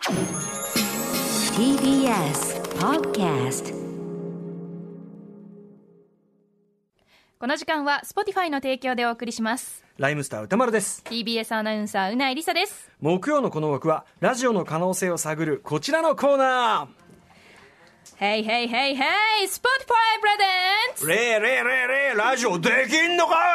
TBS Podcast。 この時間は Spotify の提供でお送りします。 ライムスター歌丸です。 TBS アナウンサーうないりさです。 木曜のこの枠はラジオの可能性を探るこちらのコーナー。 Hey hey hey hey Spotify Presents。 レーラジオできんのかい。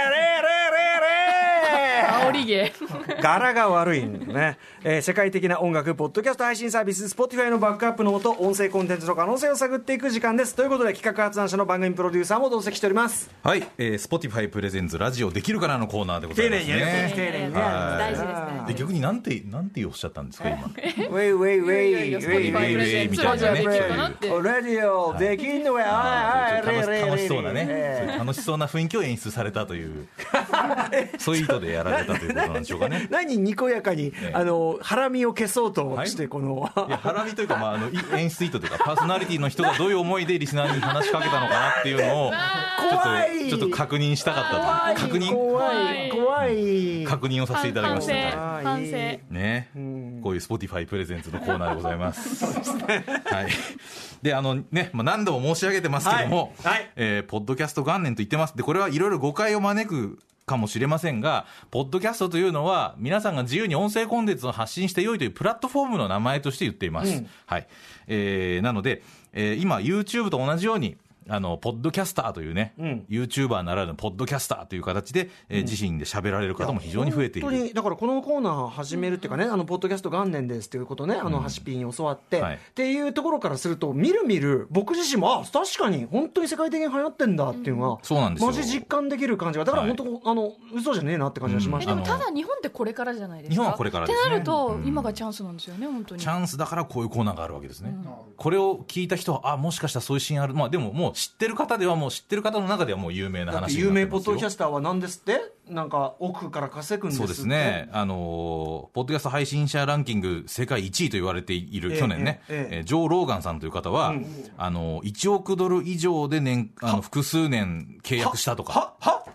煽り芸柄が悪いんだね。世界的な音楽ポッドキャスト配信サービス Spotify のバックアップのもと音声コンテンツの可能性を探っていく時間です。ということで企画発案者の番組プロデューサーも同席しております。 はい、Spotify プレゼンツラジオできるかなのコーナーでございますね。 丁寧に大事ですね。 逆になんておっしゃったんですか今。 ウェイウェイウェイ Spotify プレゼンツラジオできるかなってラジオできんのや。 楽しそうなね、楽しそうな雰囲気を演出されたというそういう意図でやられたということなんでしょうかね。 何にこやかにハラミを消そうとしてこの、 いやハラミというか、演出意図というかパーソナリティの人がどういう思いでリスナーに話しかけたのかなっていうのをちょっと確認したかったという怖い確認をさせていただきましたね。 反省ね、こういう Spotify プレゼンツのコーナーでございます。そうですね。はい。で何度も申し上げてますけども、ポッドキャスト元年と言ってます。でこれはいろいろ誤解を招くかもしれませんが、ポッドキャストというのは皆さんが自由に音声コンテンツを発信してよいというプラットフォームの名前として言っています。はい。なので、今 YouTube と同じようにポッドキャスターというね、YouTuber ならぬポッドキャスターという形で、自身で喋られる方も非常に増えている。 本当にだからこのコーナー始めるっていうかね、ポッドキャスト元年ですっていうことね、ハシピーに教わって、っていうところからするとみるみる僕自身も確かに本当に世界的に流行ってんだっていうのが、 そうなんですよ。 マジ実感できる感じが、だから本当、嘘じゃねえなって感じがしました。 でもただ日本ってこれからじゃないですか。 日本はこれからですね。 ってなると、今がチャンスなんですよね。本当にチャンスだからこういうコーナーがあるわけですね。これを聞いた人はもしかしたらそういうシーンある。でももう知ってる方ではもう知ってる方の中ではもう有名な話になってますよ。 有名ポッドキャスターは何ですって、なんか奥から稼ぐんですって。 そうですね。ポッドキャスト配信者ランキング世界1位と言われている、去年ね、ジョー・ローガンさんという方は、1億ドル以上で複数年契約したとか。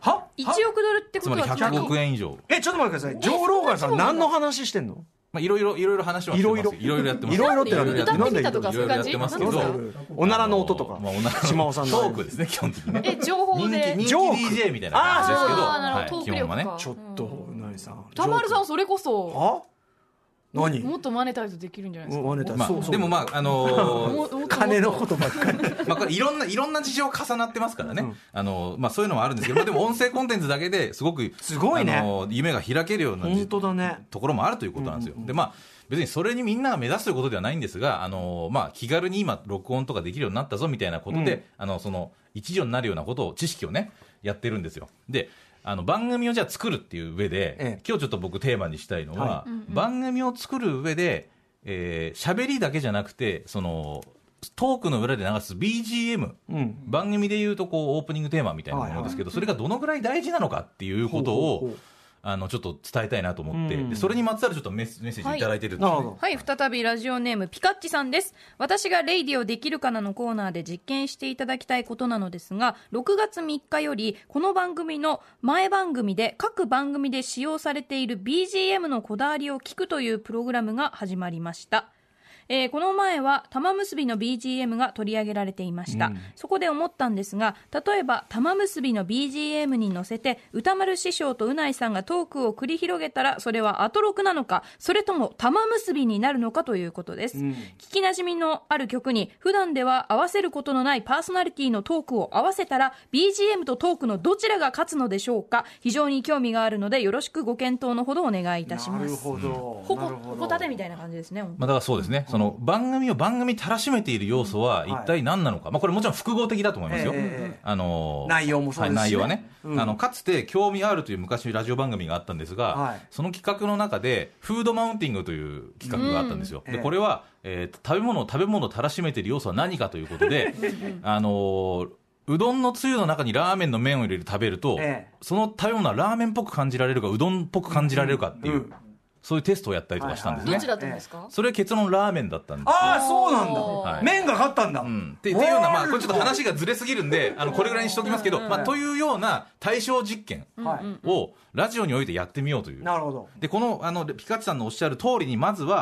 1億ドルってことはつまり100億円以上。 ちょっと待ってください。ジョー・ローガンさん何の話してんの？ いろいろ話はしてます。いろいろやってます。 いろいろって歌ってみたとかそういう感じ？ おならの音とか、島尾さんのトークですね、基本的にね。 情報で人気 DJ みたいな感じですけど、基本はね。 ちょっとうないさん、 田丸さんそれこそ何もっとマネタイズできるんじゃないですか。 マネタイズ、 でも金のことばっかりこれいろんな事情重なってますからね。そういうのもあるんですけど、でも音声コンテンツだけですごく夢が開けるようなところもあるということなんですよ。で別にそれにみんなが目指すということではないんですが、気軽に今録音とかできるようになったぞみたいなことで、その一助になるようなことを知識をねやってるんですよ。で番組をじゃあ作るっていう上で、今日ちょっと僕テーマにしたいのは、番組を作る上で喋りだけじゃなくて、そのトークの裏で流す BGM、番組でいうとオープニングテーマみたいなものですけど、それがどのぐらい大事なのかっていうことをちょっと伝えたいなと思って、でそれにまつわるちょっとメッセージいただいてるんですね。 はい、再びラジオネームピカッチさんです。私がレイディオできるかなのコーナーで実験していただきたいことなのですが、6月3日よりこの番組の前番組で各番組で使用されている BGM のこだわりを聞くというプログラムが始まりました。この前は玉結びの BGM が取り上げられていました、そこで思ったんですが、例えば玉結びの BGM に乗せて歌丸師匠とうないさんがトークを繰り広げたら、それはアトロクなのか、それとも玉結びになるのかということです、聞きなじみのある曲に普段では合わせることのないパーソナリティのトークを合わせたら BGM とトークのどちらが勝つのでしょうか。非常に興味があるのでよろしくご検討のほどお願いいたします。 なるほど、 ほこたてみたいな感じですね。 だからそうですね、その番組を番組たらしめている要素は一体何なのか、これもちろん複合的だと思いますよ、 内容もそうですし、 内容はね、かつて興味あるという昔ラジオ番組があったんですが、その企画の中でフードマウンティングという企画があったんですよ、でこれは、食べ物をたらしめている要素は何かということでうどんのつゆの中にラーメンの麺を入れて食べると、その食べ物はラーメンっぽく感じられるかうどんっぽく感じられるかっていう、そういうテストをやったりとかしたんですね。 どっちだったんですか？ それ結論ラーメンだったんですよ。 ああ、そうなんだ、麺が勝ったんだ、 っていうような、これちょっと話がずれすぎるんでこれぐらいにしておきますけど、というような対象実験をラジオにおいてやってみようという。 なるほど。 でこのピカチさんのおっしゃる通りに、まずは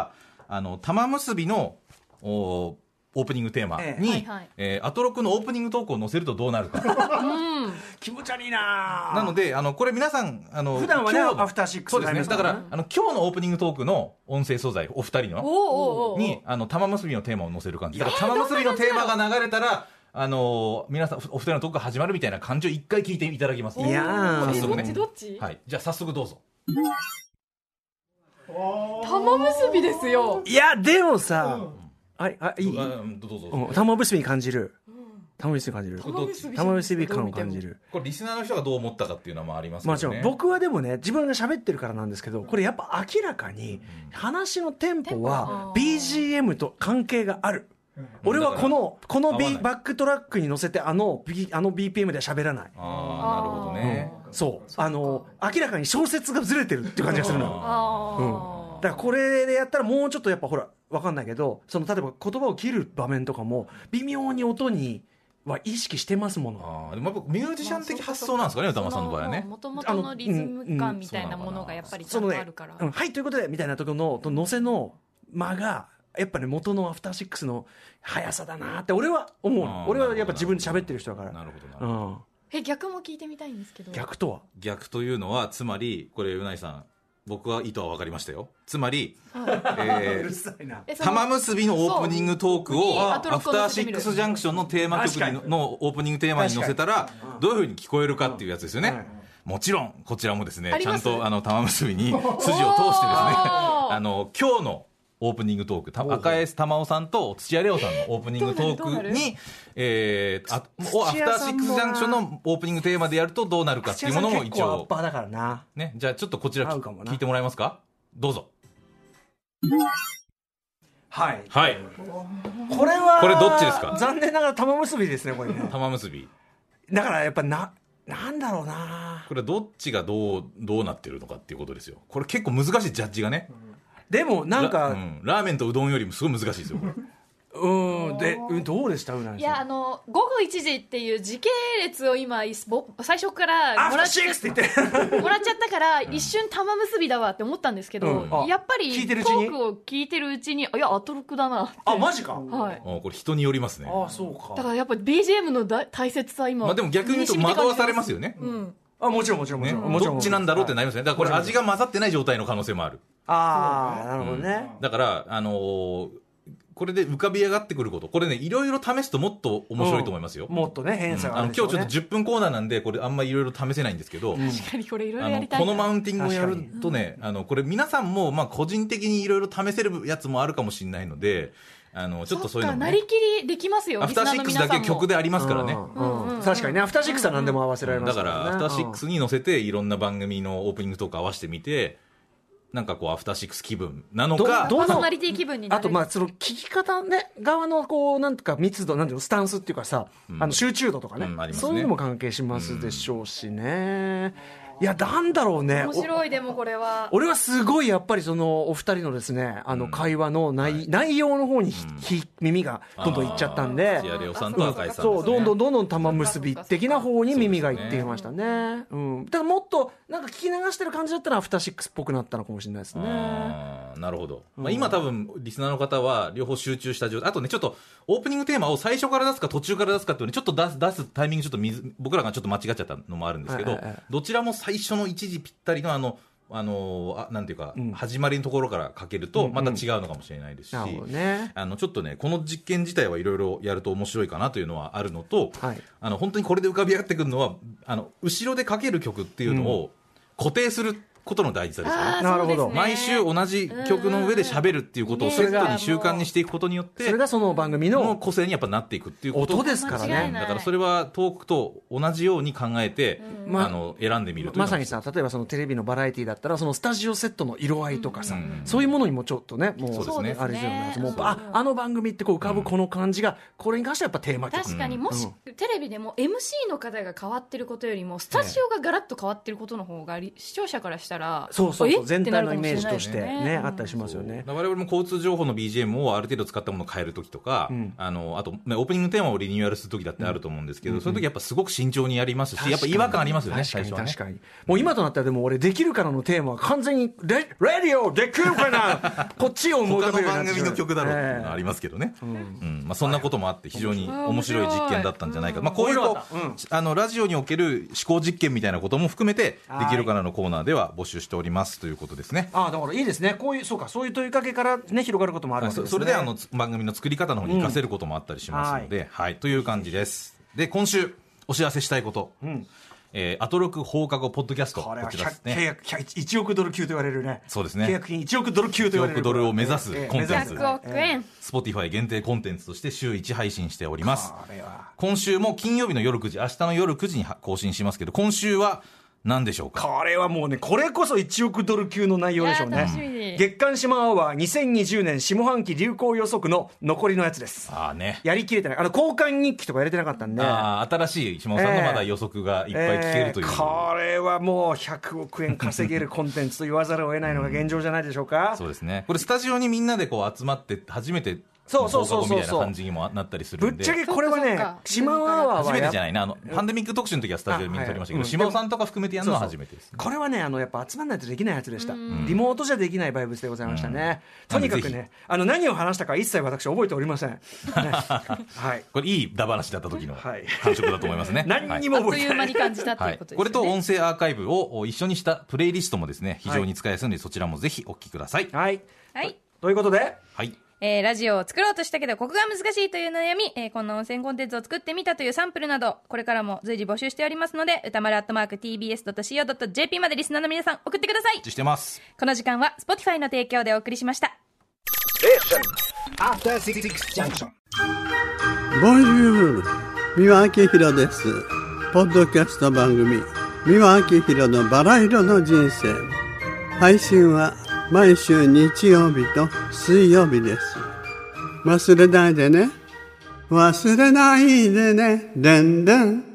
玉結びのオープニングテーマに、アトロクのオープニングトークを載せるとどうなるか、 気持ち悪いな。 なのでこれ皆さん普段はねアフターシックスそうですね、だから今日のオープニングトークの音声素材お二人のに玉結びのテーマを載せる感じだから、玉結びのテーマが流れたら皆さんお二人のトークが始まるみたいな感じを一回聞いていただきます。 いや早速ね、 どっちはい、じゃあ早速どうぞ。 玉結びですよ。 いやでもさ、いい、 どうぞ。 玉結びに感じる、玉結び感じる、玉結び感を感じる。 これリスナーの人がどう思ったかっていうのもありますけどね。 もちろん僕はでもね、自分が喋ってるからなんですけど、これやっぱ明らかに話のテンポは BGM と関係がある。俺はこのバックトラックに乗せてBPM では喋らない。 なるほどね、 そう明らかに小説がずれてるっていう感じがするの。だからこれでやったらもうちょっとやっぱほら分かんないけど、例えば言葉を切る場面とかも微妙に音には意識してますもの。 でもやっぱミュージシャン的発想なんですかね、歌間さんの場合はね。 もともとのリズム感みたいなものがやっぱりちゃんとあるから、 はいということでみたいなところの乗せの間がやっぱね元のアフターシックスの速さだなって俺は思うの。俺はやっぱ自分で喋ってる人だから。 なるほどなるほど。 逆も聞いてみたいんですけど。 逆とは、 逆というのはつまりこれうないさん、僕は意図は分かりましたよ。つまり、 うるさいな。 玉結びのオープニングトークをアフターシックスジャンクションのテーマ曲のオープニングテーマに載せたらどういう風に聞こえるかっていうやつですよね。もちろんこちらもですね、ちゃんと玉結びに筋を通してですね今日のオープニングトーク、赤江珠緒さんと土屋レオさんのオープニングトークにアフターシックスジャンクションのオープニングテーマでやるとどうなるかっていうものも一応だからな、 ね、じゃあちょっとこちら聞いてもらえますか。どうぞ。 はい、 はい、 これどっちですか。 残念ながら玉結びですね、これね。 玉結びだからやっぱなんだろうな、 これどっちがどうなってるのかっていうことですよ。これ結構難しいジャッジがね、 でもなんかラーメンとうどんよりもすごい難しいですよこれ。 どうでした？ いや午後1時っていう時系列を今最初からもらっちゃったから一瞬玉結びだわって思ったんですけど、やっぱりトークを聞いてるうちにいやアトロクだなって。 マジか。 はい。 これ人によりますね。 そうか。 だからやっぱり BGM の大切さ今。 でも逆に言うと惑わされますよね。 もちろんどっちなんだろうってなりますね。だからこれ味が混ざってない状態の可能性もある。 なるほどね。 だからこれで浮かび上がってくること、これねいろいろ試すともっと面白いと思いますよ。 もっとね変化がある今日ちょっと10分コーナーなんでこれあんまりいろいろ試せないんですけど、 確かにこれいろいろやりたいな。 このマウンティングをやるとね、これ皆さんも個人的にいろいろ試せるやつもあるかもしれないので、ちょっとそういうのもね、 なりきりできますよ。 アフターシックスだけ曲でありますからね。 確かにね、アフターシックスは何でも合わせられますからね。 だからアフターシックスに乗せていろんな番組のオープニングトーク合わせてみて、なんかアフターシックス気分なのか、 パーソナリティ気分になる。 あとその聞き方ね側のなんとか密度、なんていうの、スタンスっていうかさ、集中度とかね、そういうのも関係しますでしょうしね。いやなんだろうね。 面白い。でもこれは俺はすごいやっぱりそのお二人のですね会話の内容の方に耳がどんどんいっちゃったんで、 土屋レオさんと赤井さん、 そうどんどん玉結び的な方に耳がいっていましたね。だからもっとなんか聞き流してる感じだったらアフターシックスっぽくなったのかもしれないですね。 なるほど。今多分リスナーの方は両方集中した状態。あとねちょっとオープニングテーマを最初から出すか途中から出すかっていうのにちょっと出すタイミングちょっと僕らがちょっと間違っちゃったのもあるんですけど、どちらも最初の一時ぴったりのなんていうか、始まりのところからかけるとまた違うのかもしれないですし、ちょっとねこの実験自体はいろいろやると面白いかなというのはあるのと、本当にこれで浮かび上がってくるのは後ろでかける曲っていうのを固定することの大事さですよね。 なるほど。 毎週同じ曲の上で喋るっていうことをセットに習慣にしていくことによってそれがその番組の個性にやっぱなっていくっていうこと音ですからね。 だからそれはトークと同じように考えて選んでみるという。 まさにさ、例えばそのテレビのバラエティだったらそのスタジオセットの色合いとかさ、そういうものにもちょっとね、もうそうですね、 あれじゃないですか。あの番組ってこう浮かぶこの感じがこれに関してはやっぱテーマ曲。 確かにもしテレビでも MC の方が変わってることよりもスタジオがガラッと変わってることの方が視聴者からしたら、 そう全体のイメージとしてね、あったりしますよね。 我々も交通情報の BGM をある程度使ったものを変えるときとか、あと、ね、オープニングテーマをリニューアルするときだってあると思うんですけど、その時やっぱすごく慎重にやりますし、やっぱ違和感ありますよね、最初はね。 確かに。もう今となったらでも俺できるからのテーマは完全にレディオできるかなこっちを思い浮かべるようになって他の番組の曲だろうっていうのがありますけどね。まあそんなこともあって非常に面白い実験だったんじゃないか。まあこういうラジオにおける思考実験みたいなことも含めてできるかなのコーナーでは募集しておりますということですね。 だからいいですね。こういうそういう問いかけからね広がることもあるわけですね。 それで番組の作り方の方に活かせることもあったりしますので、はいという感じです。で今週お知らせしたいこと。アトロク放課後ポッドキャスト、 これは契約1億ドル級と言われるね。 そうですね。 契約金1億ドル級と言われる。 1億ドルを目指すコンテンツ。 100億円。 Spotify 限定コンテンツとして週1配信しております。今週も金曜日の夜9時、明日の夜9時に更新しますけど、今週は何でしょうか。 これはもうね、これこそ1億ドル級の内容でしょうね。月刊シマアワー2020年下半期流行予測の残りのやつです。やりきれてない。交換日記とかやれてなかったんで。 新しい下尾さんのまだ予測がいっぱい聞けるという。 これはもう100億円稼げるコンテンツと言わざるを得ないのが現状じゃないでしょうか。 そうですね。これスタジオにみんなでこう集まって初めてみたいな感じにもなったりするんで、 ぶっちゃけこれはね、シマアワーは初めてじゃないな。パンデミック特集の時はスタジオでみんな撮りましたけど、島尾さんとか含めてやるのは初めてです、ね。 これはね、やっぱ集まらないとできないやつでした。リモートじゃできないバイブスでございましたね。とにかくね、何を話したか一切私覚えておりません。はい。 これいいダ話だった時の感触だと思いますね。 何にも覚えてない。 あっという間に感じたっていうことですね。 これと音声アーカイブを一緒にしたプレイリストもですね、非常に使いやすいので、そちらもぜひお聞きください。 はい。ということで、 はい。 ラジオを作ろうとしたけどここが難しいという悩み、こんな音声コンテンツを作ってみたというサンプルなどこれからも随時募集しておりますので、歌丸@tbs.co.jp までリスナーの皆さん送ってください。 してます。 この時間は Spotify の提供でお送りしました。 ボンジュール、三輪明宏です。ポッドキャスト番組三輪明宏のバラ色の人生、配信は毎週日曜日と水曜日です。忘れないでね、忘れないでね、でんでん。